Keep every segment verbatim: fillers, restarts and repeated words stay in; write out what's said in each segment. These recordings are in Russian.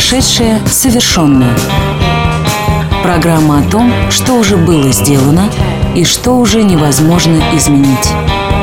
Прошедшее совершенное. Программа о том, что уже было сделано и что уже невозможно изменить.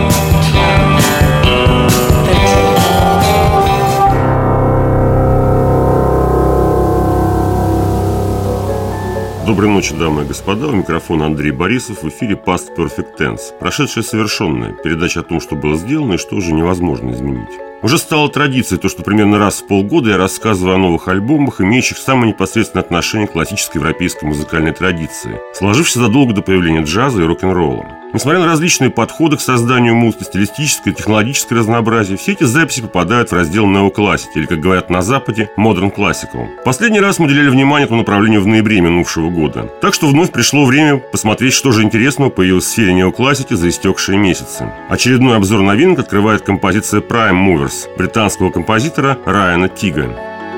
Доброй ночи, дамы и господа. У микрофона Андрей Борисов. В эфире Past Perfect Tense. Прошедшее совершенное. Передача о том, что было сделано и что уже невозможно изменить. Уже стало традицией то, что примерно раз в полгода я рассказываю о новых альбомах, имеющих самое непосредственное отношение к классической европейской музыкальной традиции, сложившейся задолго до появления джаза и рок-н-ролла. Несмотря на различные подходы к созданию музыки, стилистическое и технологическое разнообразие, все эти записи попадают в раздел неоклассики, или, как говорят на Западе, Modern Classical. Последний раз мы уделяли внимание этому направлению в ноябре минувшего года. Так что вновь пришло время посмотреть, что же интересного появилось в сфере неоклассики за истекшие месяцы. Очередной обзор новинок открывает композиция Prime Movers британского композитора Райана Тига.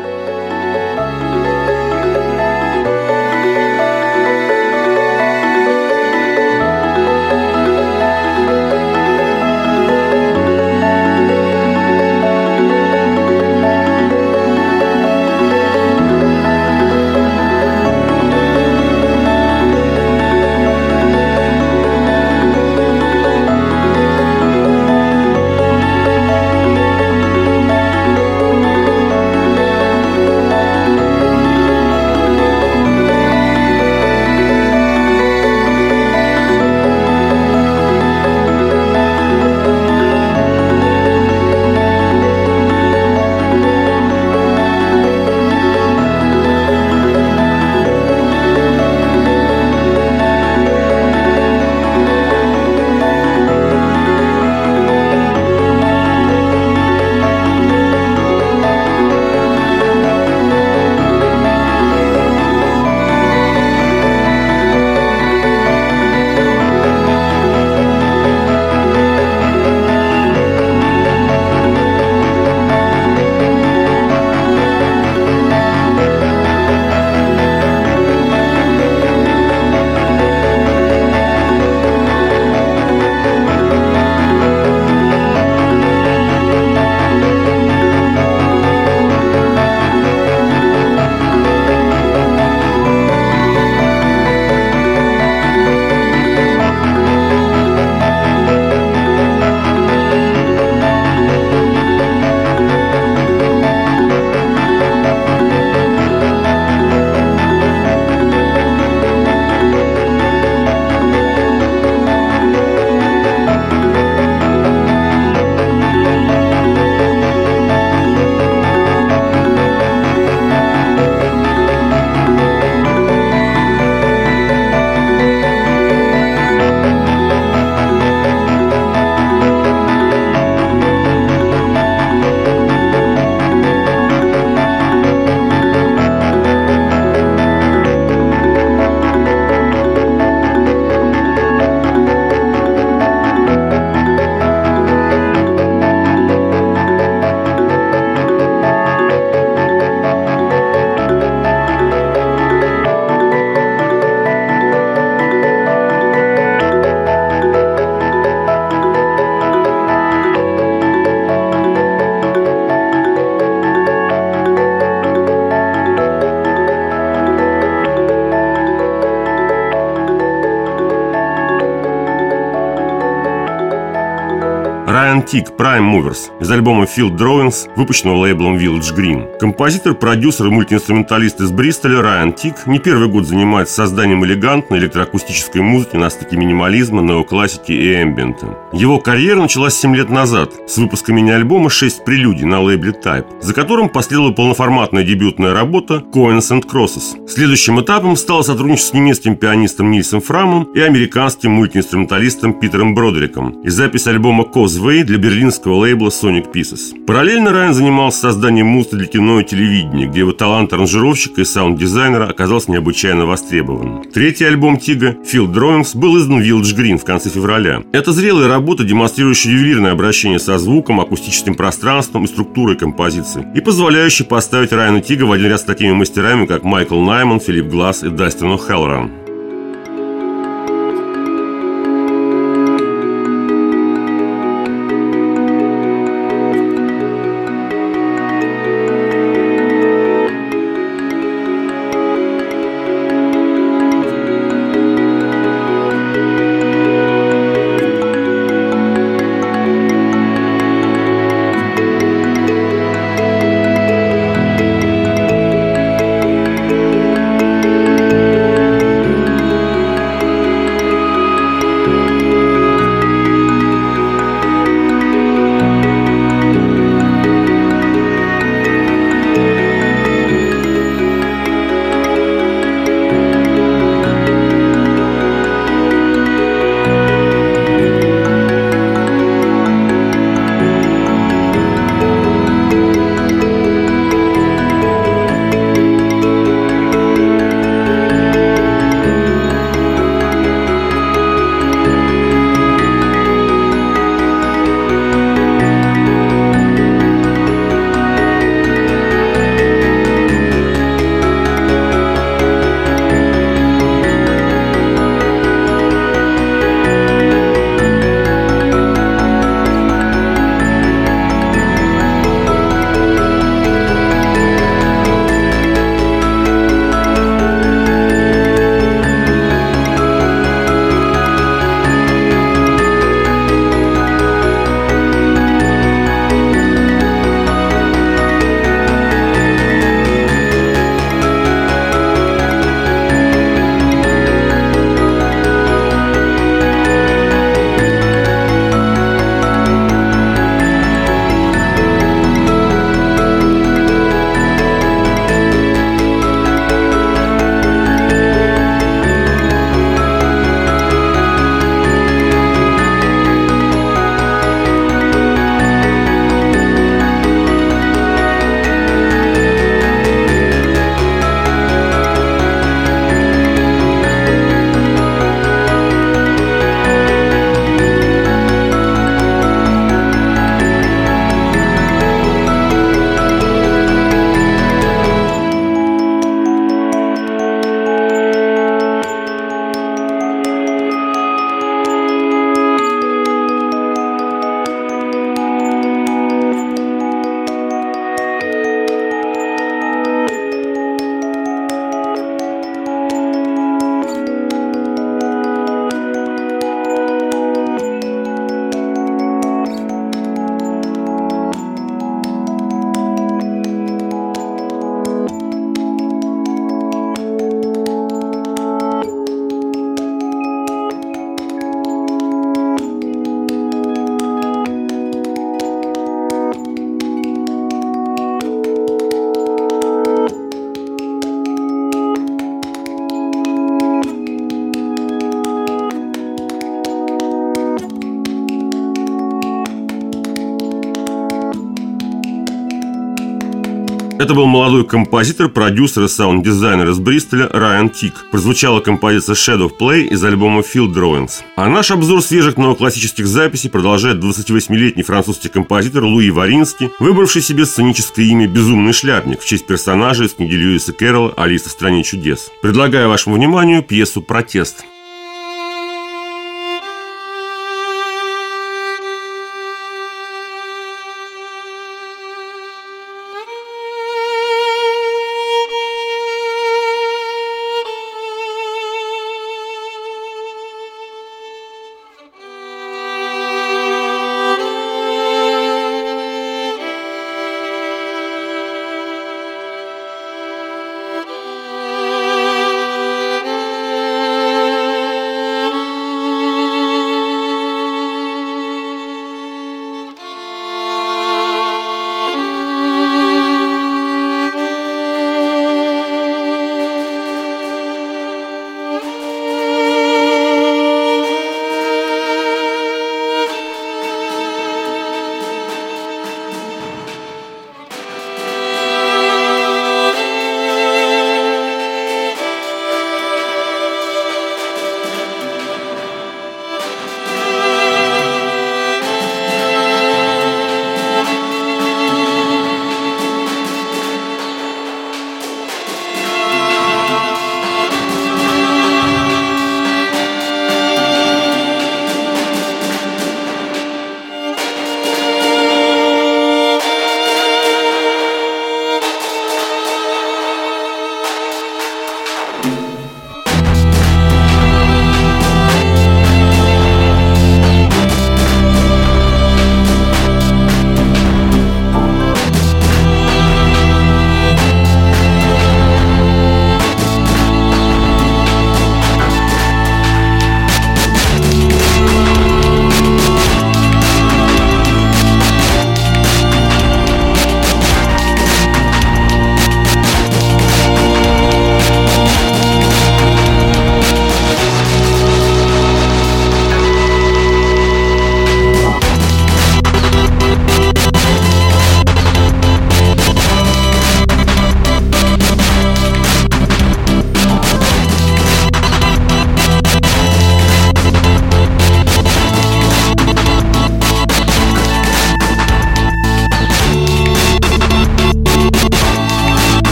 Райан Тиг Prime Movers из альбома Field Drawings, выпущенного лейблом Village Green. Композитор, продюсер и мультиинструменталист из Бристоля Райан Тиг не первый год занимается созданием элегантной электроакустической музыки на стыке минимализма, неоклассики и эмбиента. Его карьера началась семь лет назад с выпуска мини-альбома «шесть прелюдий» на лейбле Type, за которым последовала полноформатная дебютная работа Coins and Crosses. Следующим этапом стало сотрудничество с немецким пианистом Нильсом Фрамом и американским мультиинструменталистом Питером Бродериком и запись альбома Causeway для берлинского лейбла Sonic Pieces. Параллельно Райан занимался созданием музыки для кино и телевидения, где его талант аранжировщика и саунд-дизайнера оказался необычайно востребован. Третий альбом Тига, Field Drawings, был издан в Village Green в конце февраля. Это зрелая работа, демонстрирующая ювелирное обращение со звуком, акустическим пространством и структурой композиции, и позволяющая поставить Райана Тига в один ряд с такими мастерами, как Майкл Найман, Филипп Гласс и Дастин О'Хеллоран. Это был молодой композитор, продюсер и саунд-дизайнер из Бристоля Райан Тик. Прозвучала композиция Shadow Play из альбома Field Drawings. А наш обзор свежих новоклассических записей продолжает двадцативосьмилетний французский композитор Луи Варински, выбравший себе сценическое имя «Безумный шляпник» в честь персонажа из книги Льюиса Кэрролла «Алиса в стране чудес». Предлагаю вашему вниманию пьесу «Протест».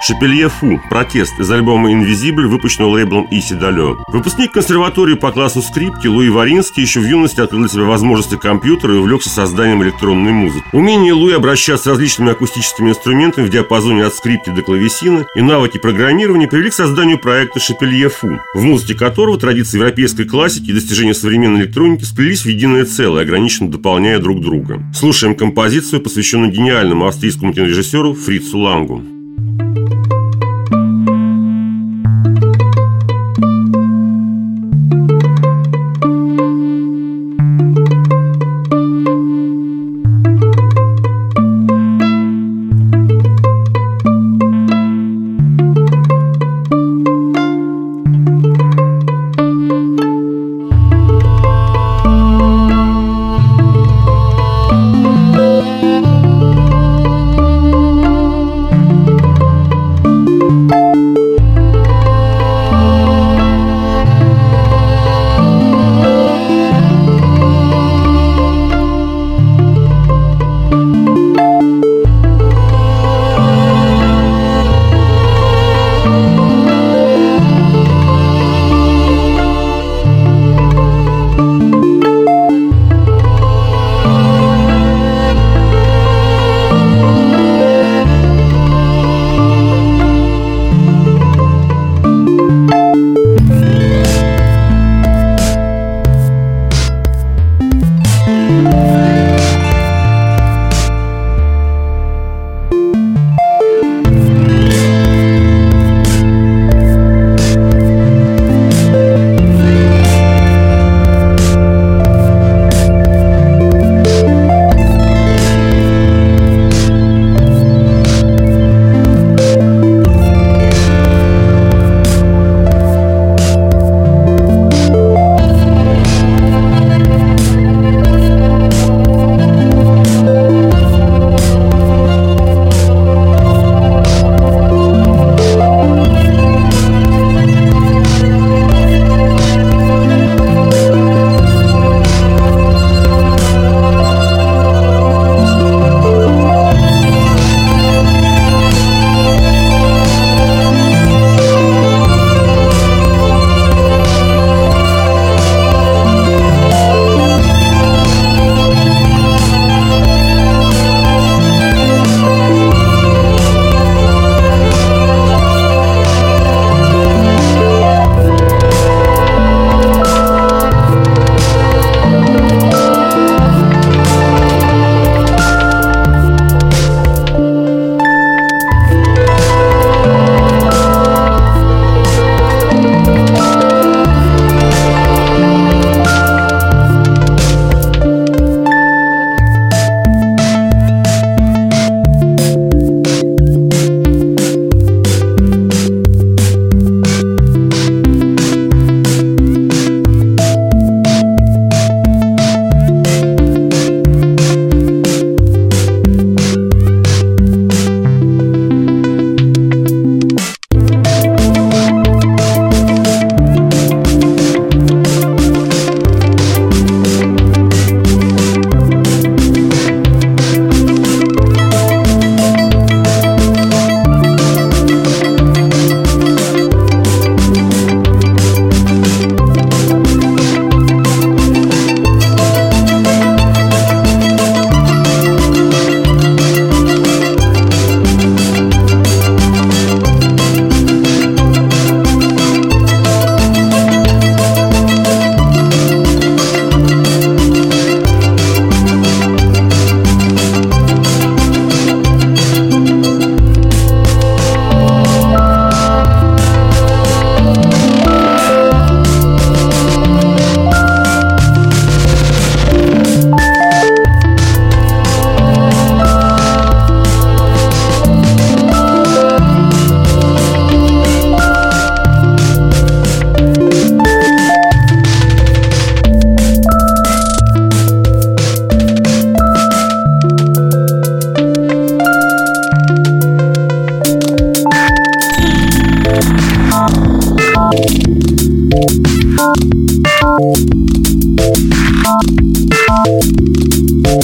Шапелье Фу «Протест» из альбома Invisible, выпущенного лейблом Иси Далё. Выпускник консерватории по классу скрипки Луи Варинский еще в юности открыл для себя возможности компьютера и увлекся созданием электронной музыки. Умение Луи обращаться с различными акустическими инструментами в диапазоне от скрипки до клавесина и навыки программирования привели к созданию проекта Шапелье Фу, в музыке которого традиции европейской классики и достижения современной электроники сплелись в единое целое, ограниченно дополняя друг друга. Слушаем композицию, посвященную гениальному австрийскому кинорежиссеру Фрицу Лангу.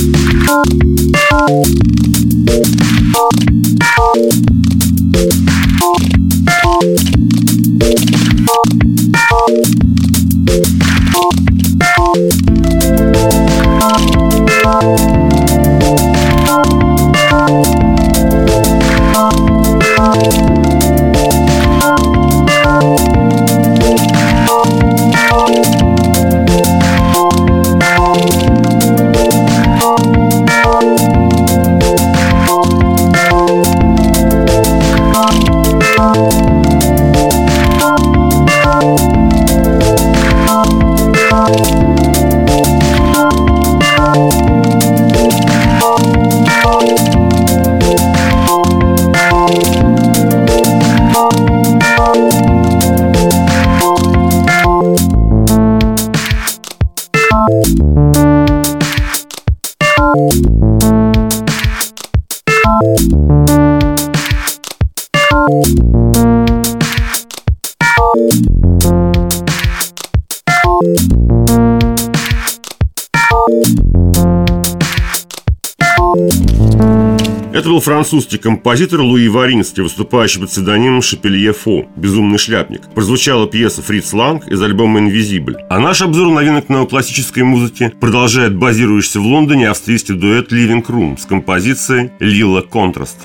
We'll be right back. Это был французский композитор Луи Варинский, выступающий под псевдонимом Шапелье Фо, «Безумный шляпник». Прозвучала пьеса «Фриц Ланг» из альбома «Инвизибль». А наш обзор новинок неоклассической музыки продолжает базирующийся в Лондоне австрийский дуэт «Living Room» с композицией «Лила Контраст».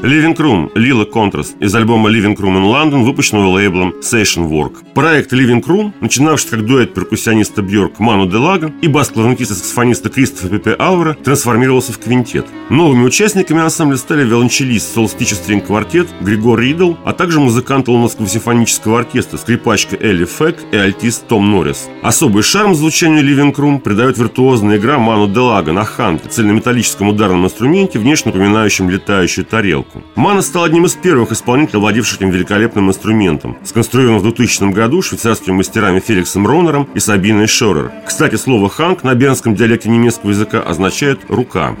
Living Room Lila Contrast из альбома Living Room in London, выпущенного лейблом Session Work. Проект Living Room, начинавшийся как дуэт перкуссиониста Бьорк Ману Делага и бас-клавесиниста саксофониста Кристофа Пепе Ауэра, трансформировался в квинтет. Новыми участниками ансамбля стали виолончелист Soul Stitch String Quartet Григор Ридл, а также музыканты Лондонского симфонического оркестра, скрипачка Элли Фэк и альтист Том Норрис. Особый шарм звучанию Living Room придает виртуозная игра Ману Делага на ханке, цельнометаллическом ударном инструменте, внешне напоминающем летающую тарелку. Мано стал одним из первых исполнителей, владевших этим великолепным инструментом, сконструированным в двухтысячном году швейцарскими мастерами Феликсом Ронером и Сабиной Шорер. Кстати, слово «ханк» на бернском диалекте немецкого языка означает «рука».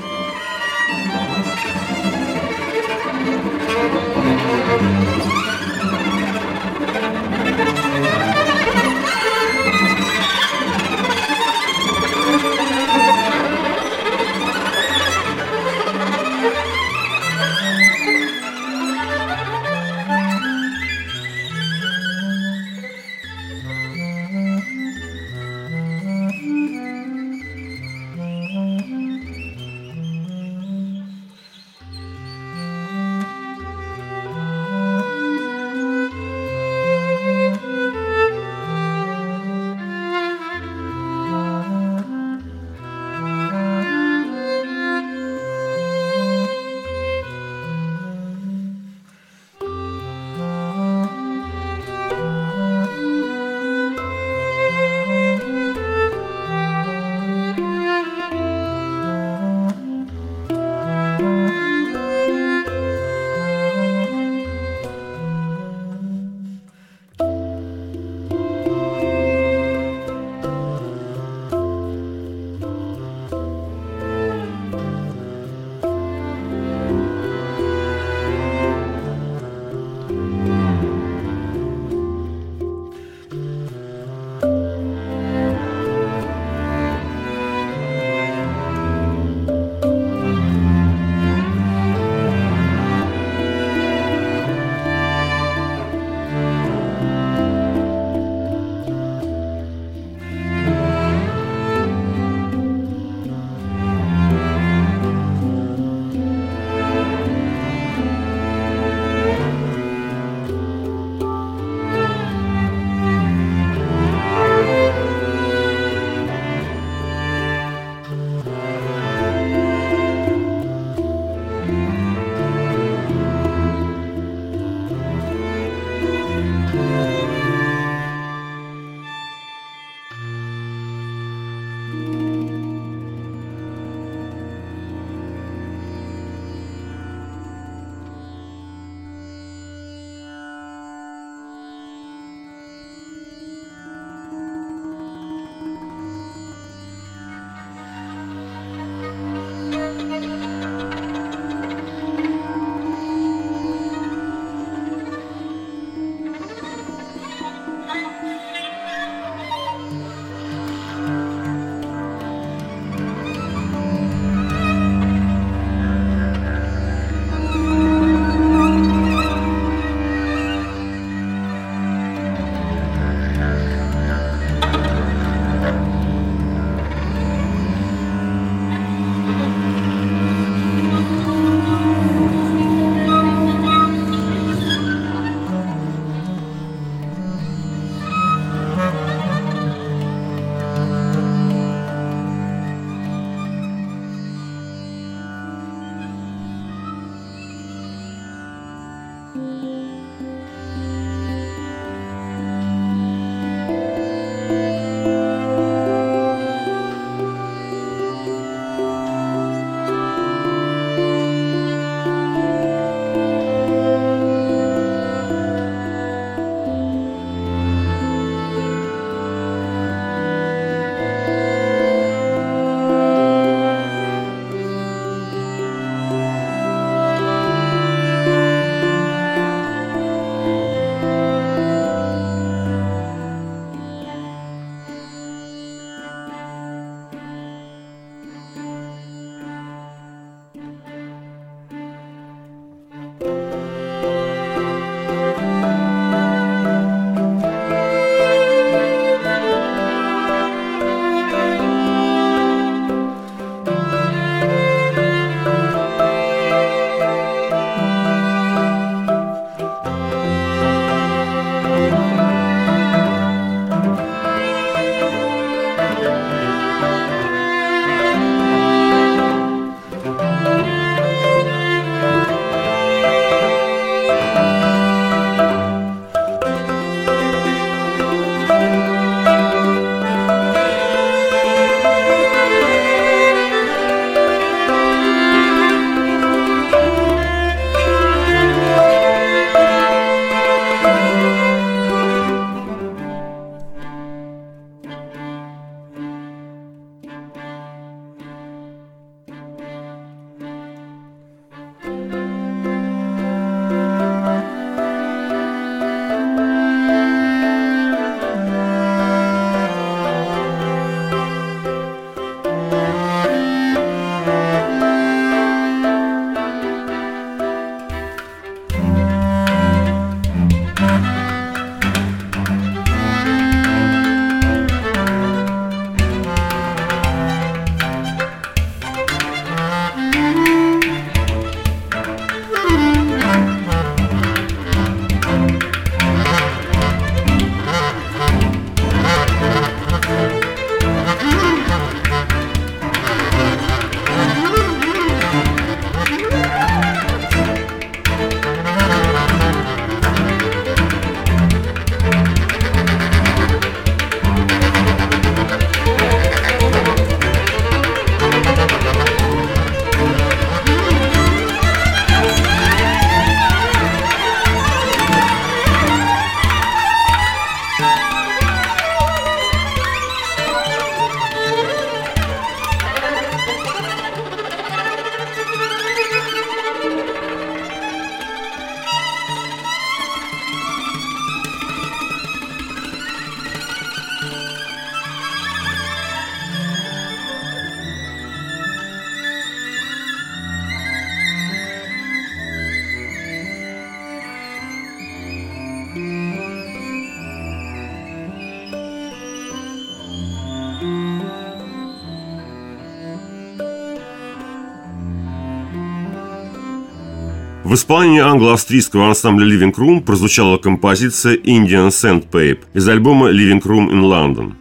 В исполнении англо-австрийского ансамбля Living Room прозвучала композиция Indian Sandpipe из альбома Living Room in London.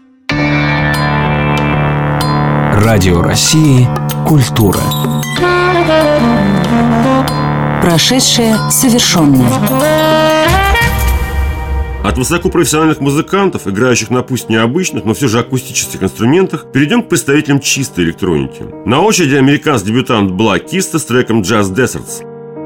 Радио России «Культура». Прошедшее совершенное. От высокопрофессиональных музыкантов, играющих на пусть необычных, но все же акустических инструментах, перейдем к представителям чистой электроники. На очереди американский дебютант Black Kista с треком Just Deserts.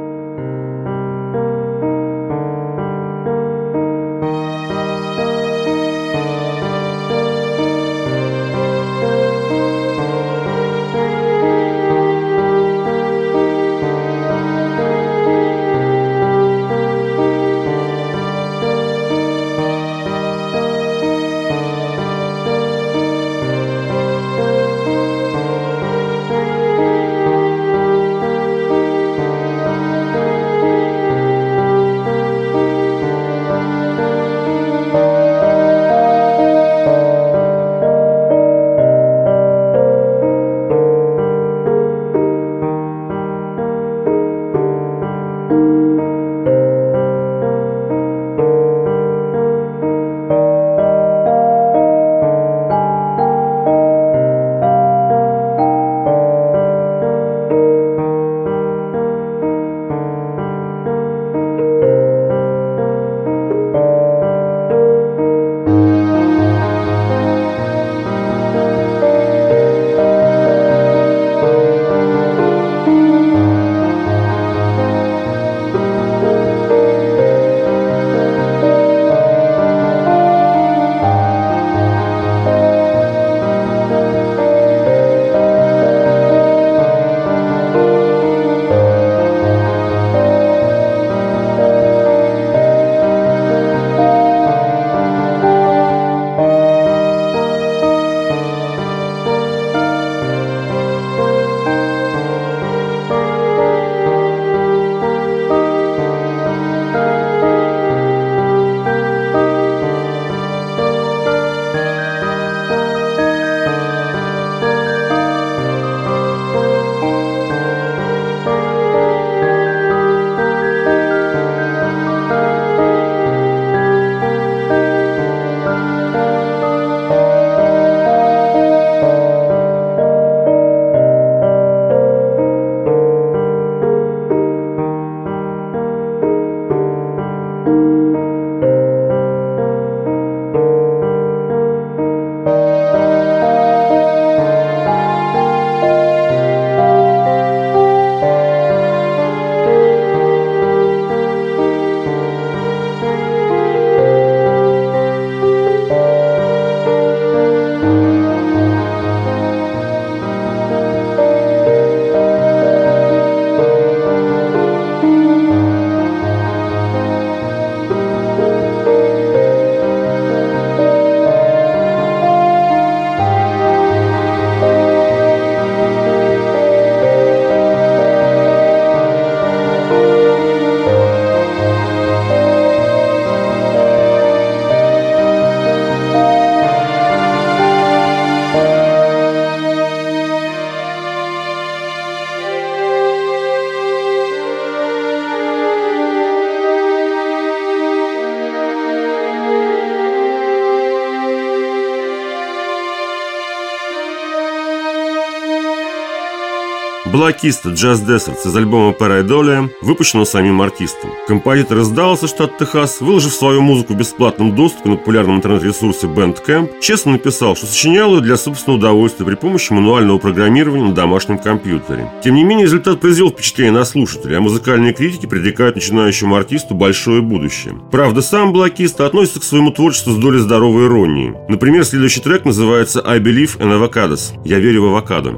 Black Kista Just Deserts из альбома Pareidolia, выпущенного самим артистом. Композитор из Далласа, штат Техас, выложив свою музыку в бесплатном доступе на популярном интернет-ресурсе Bandcamp, честно написал, что сочинял ее для собственного удовольствия при помощи мануального программирования на домашнем компьютере. Тем не менее, результат произвел впечатление на слушателей, а музыкальные критики предрекают начинающему артисту большое будущее. Правда, сам Black Kista относится к своему творчеству с долей здоровой иронии. Например, следующий трек называется «I Believe in Avocados» – «Я верю в авокадо».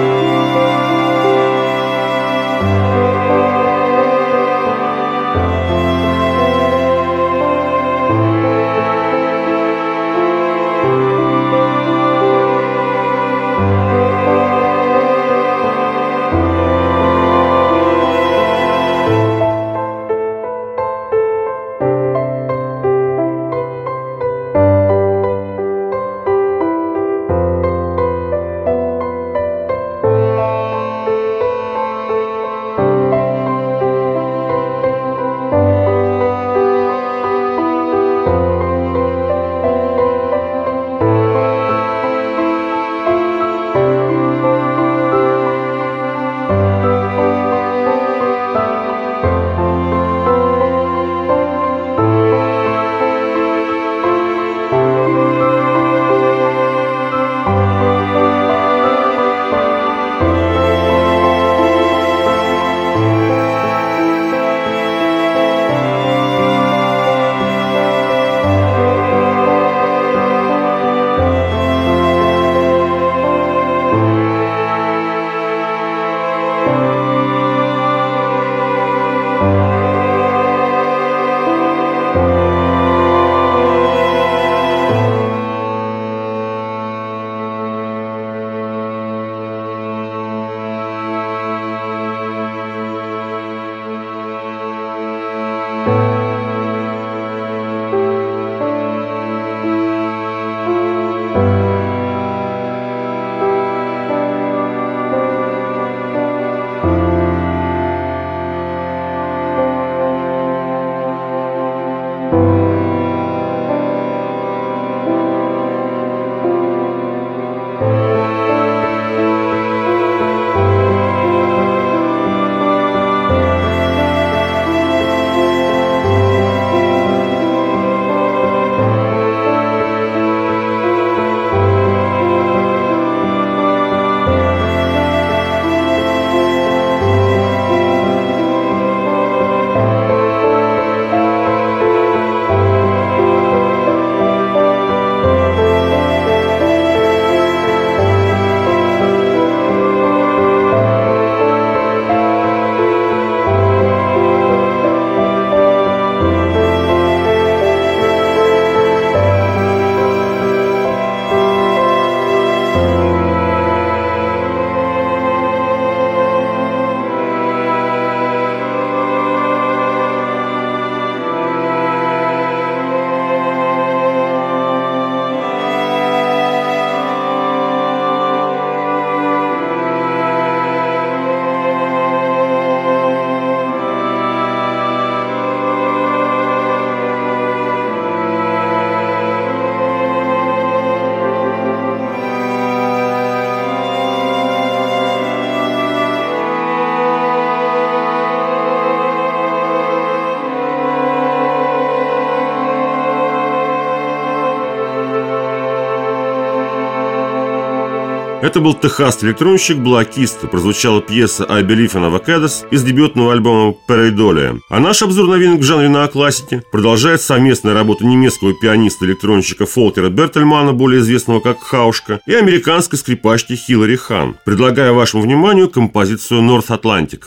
Это был техасский электронщик Блокист. Прозвучала пьеса «I Believe in Avocados» из дебютного альбома «Pareidolia». А наш обзор новинок в жанре неоклассики продолжает совместная работа немецкого пианиста-электронщика Фолкера Бертельмана, более известного как Хаушка, и американской скрипачки Хиллари Хан. Предлагаю вашему вниманию композицию «North Atlantic».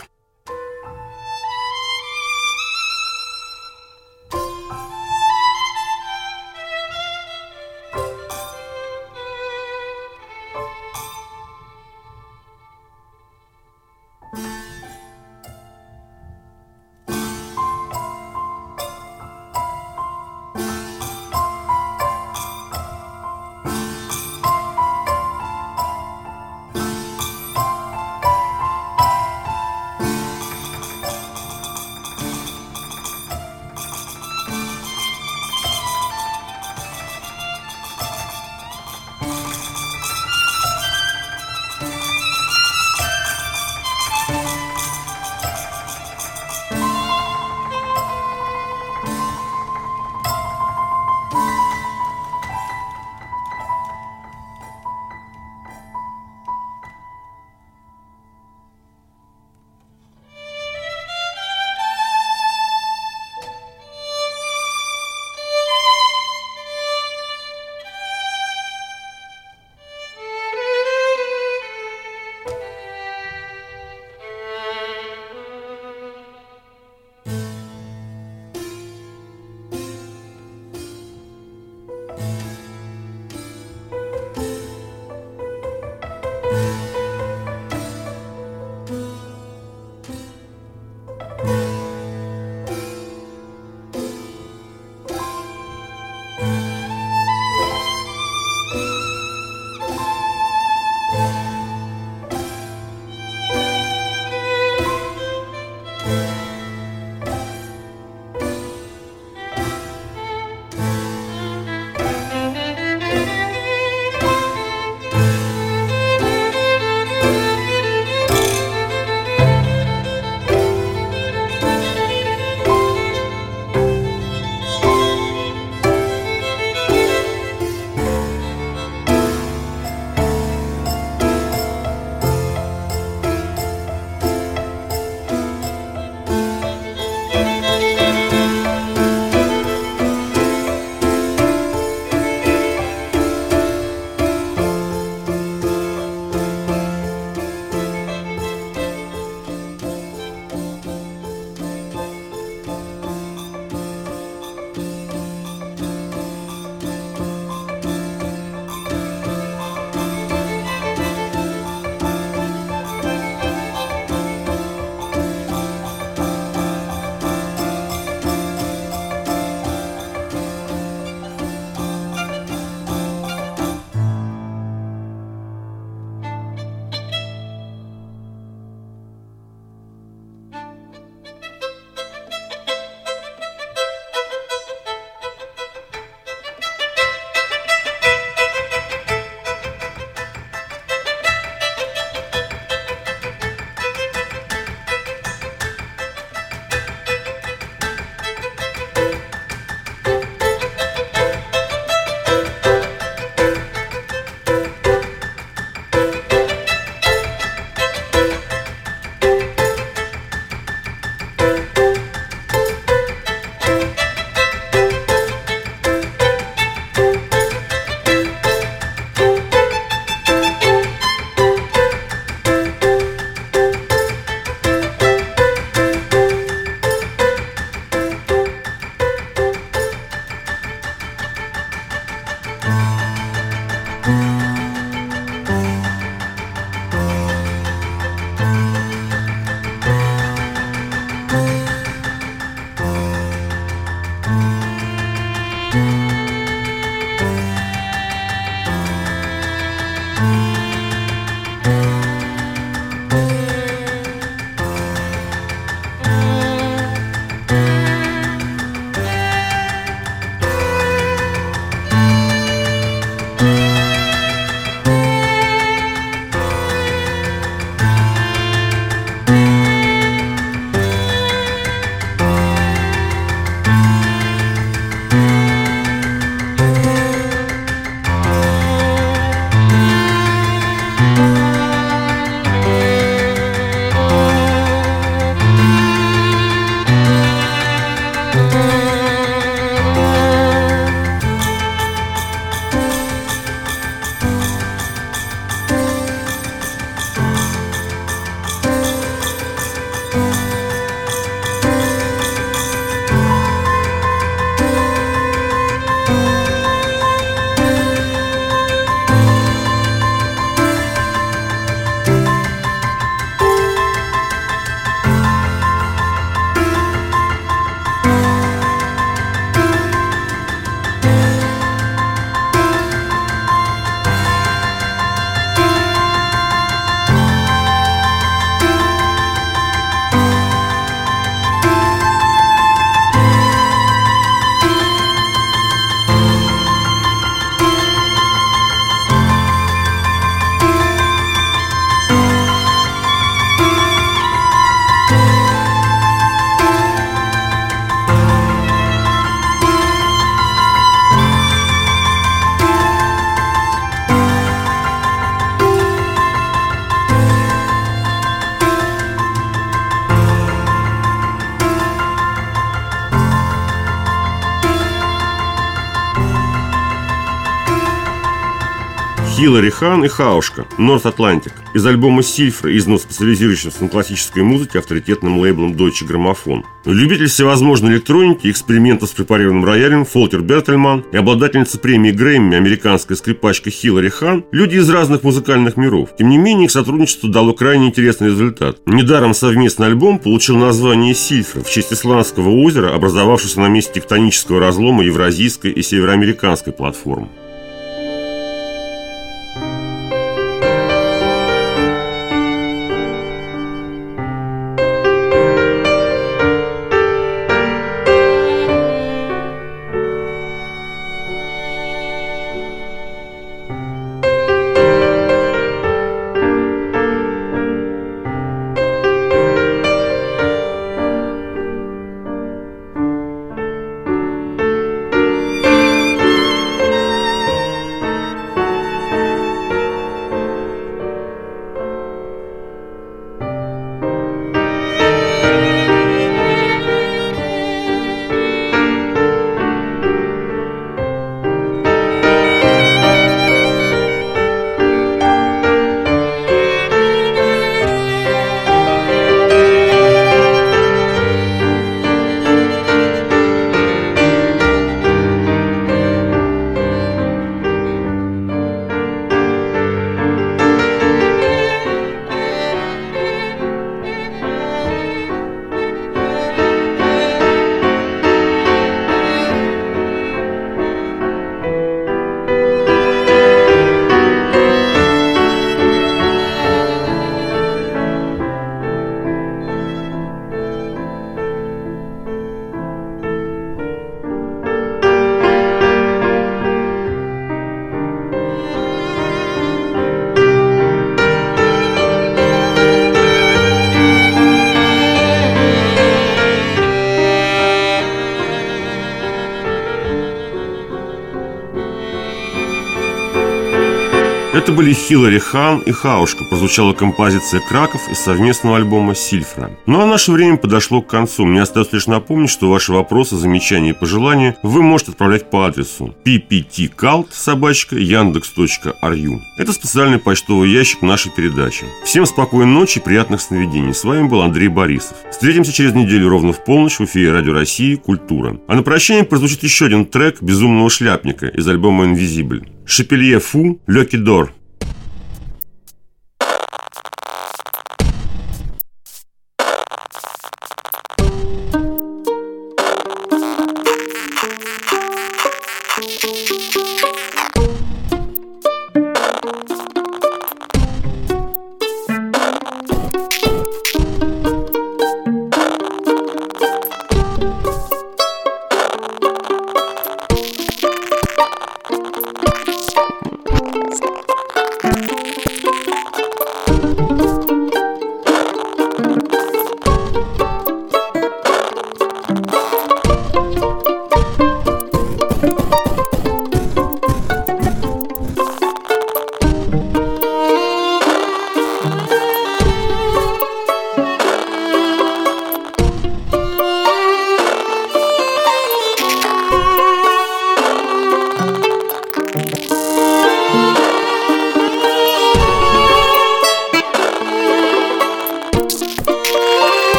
Хилари Хан и Хаушка, North Atlantic, из альбома Сильфра, изданного специализирующимся на классической музыке авторитетным лейблом Deutsche Grammophon. Любитель всевозможной электроники и экспериментов с препарированным роялем Фолтер Бертельман и обладательница премии Грэмми американская скрипачка Хилари Хан – люди из разных музыкальных миров. Тем не менее, их сотрудничество дало крайне интересный результат. Недаром совместный альбом получил название Сильфра в честь Исландского озера, образовавшегося на месте тектонического разлома евразийской и североамериканской платформ. Это были Хилари Хан и Хаушка. Прозвучала композиция «Краков» из совместного альбома Сильфра. Ну а наше время подошло к концу. Мне остается лишь напомнить, что ваши вопросы, замечания и пожелания вы можете отправлять по адресу пи пи ти калт собака яндекс точка ар ю. Это специальный почтовый ящик нашей передачи. Всем спокойной ночи и приятных сновидений. С вами был Андрей Борисов. Встретимся через неделю ровно в полночь в эфире Радио России «Культура». А на прощание прозвучит еще один трек «Безумного шляпника» из альбома «Invisible». Шапелье Фу, Леки Дор.